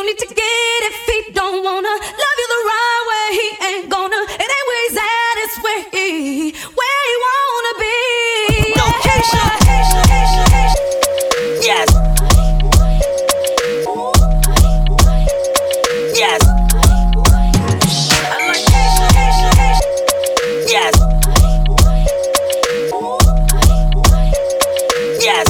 You need to get if he don't wanna love you the right way. He ain't gonna. It ain't where he's at, it's where he wanna be. No, Keisha. Yes. Yes. I like Keisha. Yes. Yes.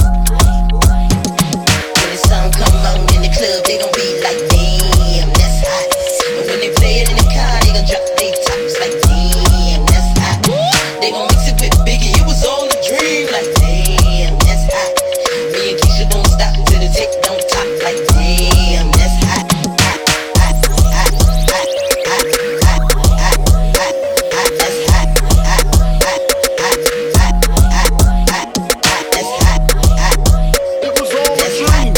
When the sun come on in the club, they gon' be like, damn, that's hot. And when they play it in the car, they gon' drop their tops like, damn, that's hot. They gon' mix it with Biggie, it was all a dream, like, damn, that's hot. Me and Keisha don't stop till the tick don't top, like, damn, that's hot. Hot, hot, hot, hot, hot, hot, hot, hot, hot, hot, that's hot. Hot, hot, hot, hot, hot, hot, hot, that's hot. Hot. It was all a dream.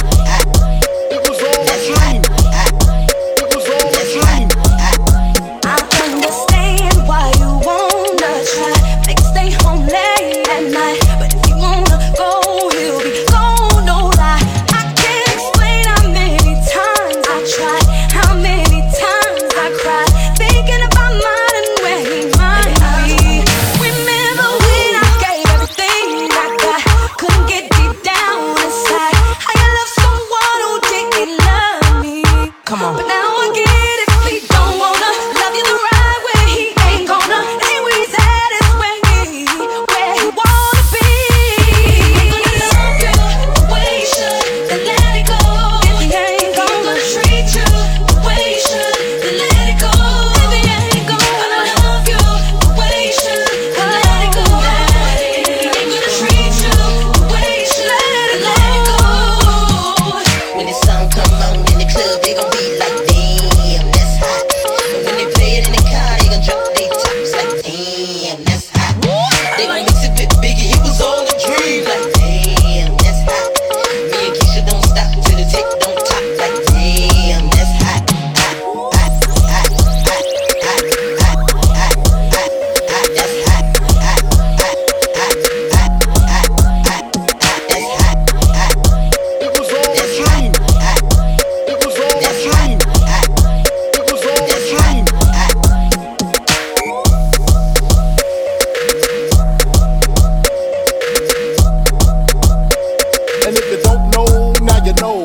It was all a dream. It was all a dream. I understand why you wanna try, make stay home late at night. But if you wanna go, he'll be gone, no lie. I can't explain how many times I tried, how many times I cried, thinking about mine and where he might be. Remember when I gave everything I got, couldn't get deep down inside. How you love someone who didn't love me. Come on. But now I get it, if he don't wanna love you the right way, he ain't gonna. Ain't where he's at, it's where he wanna be. Ain't gonna love you the way he should, then let it go. If he ain't gonna treat you the way he should, then let it go. If he ain't gonna love you the way he should, then let it go. If he ain't gonna treat you the way he should, then let it go. When the sun come on in the club, they gon' be like, damn, that's hot. But when they play it in the car, they gon' drop their tops like, damn, that's hot. They gon' mix it with Biggie, it was all a dream, like, damn, that's hot. Me and Keisha don't stop till the tick don't top, like, damn, that's hot. Hot, hot, hot, hot, hot, hot, hot, hot, hot, that's hot. Hot, hot, hot, hot, hot, hot, hot, that's hot. Hot, It was all a that's dream. hot. It was all a That's dream. hot. It was all a That's dream. And if you don't know, now you know.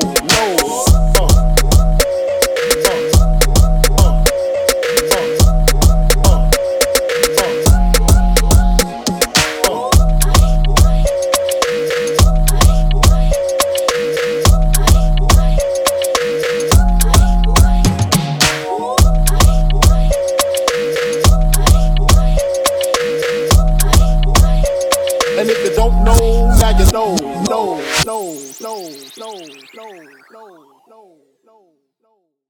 And if you don't know, now you know. No.